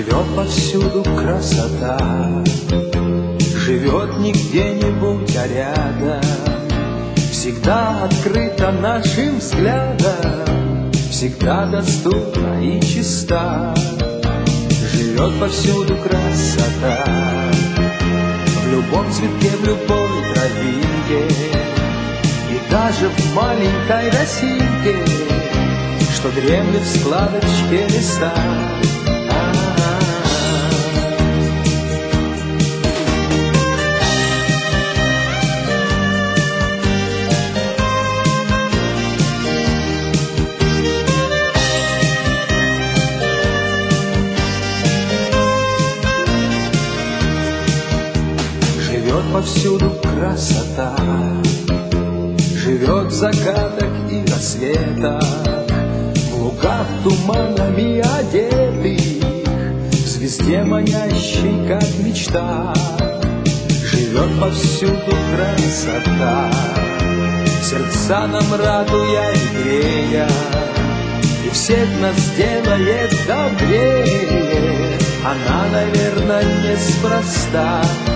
Живет повсюду красота, живет не где-нибудь, а рядом, всегда открыта нашим взглядом, всегда доступна и чиста. Живет повсюду красота, в любом цветке, в любой травинке, и даже в маленькой росинке, что дремлет в складочке листа. Живет повсюду красота, живет в закатах и рассветах, в лугах туманами одетых, в звезде манящей, как мечта. Живет повсюду красота, сердца нам радуя и грея, и всех нас делает добрее. Она, наверное, неспроста.